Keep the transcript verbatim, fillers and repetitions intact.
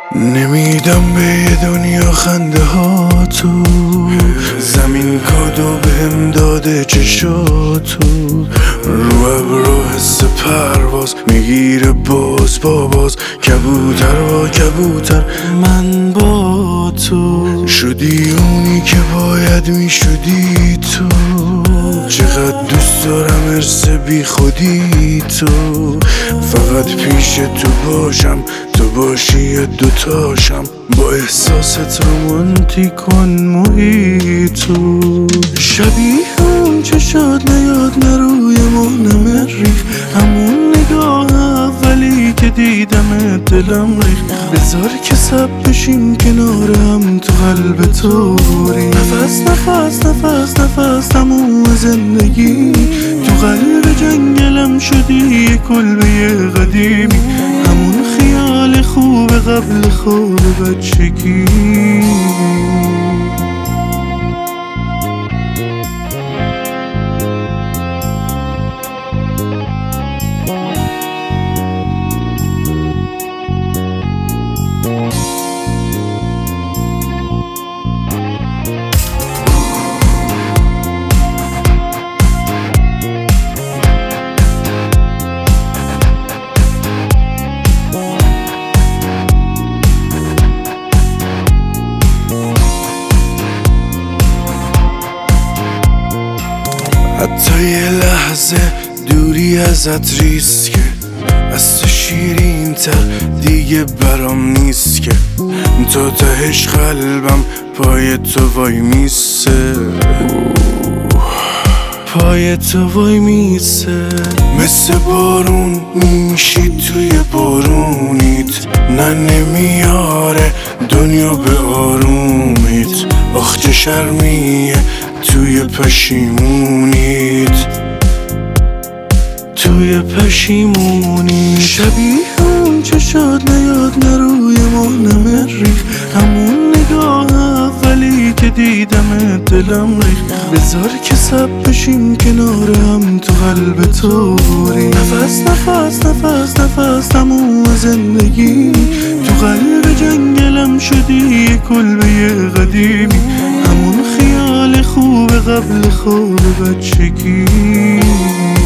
نمیدم به یه دنیا خنده ها تو زمین کادو بهم داده چشاتو رو ابرو حس پرواز میگیره باز با باز کبوتر با کبوتر من با تو شدی اونی که باید میشدی تو چقدر دوست دارم ارس بی خودی تو فقط پیش تو باشم تو باشی یه دوتاشم با احساست رومانتیک کن محیطو شبیه اون چشات نیاد نروی مانم ریخ همون نگاه اولی که دیدم دلم ریخ بذار که سب بشیم کنار هم تو قلب تو ریخ نفس نفس نفس نفس تموم زندگی تو قلب جنگلم شدی یه کلبه قدیمی همون خیال خوب قبل خواب بچگی حتی یه لحظه دوری ازت ریسکه از تو شیرین تر دیگه برام نیست که تا تهش قلبم پای تو وای میسه پای تو وای میسه مثل بارون میشی توی بارونیت نه نمیاره دنیا به آرومیت آخ چه شرمیه توی پشیمونیت توی پشیمونیت شبیه اون چشات نیاد نروی مانم ریخ همون نگاه اولی که دیدم دلم ریخ بذار که سب بشیم کنار هم تو قلب تو ریخ نفس نفس نفس نفس تموم زندگی تو قلب جنگلم شدی یه کلبه قدیمی همون خیال خوب قبل خواب بچگی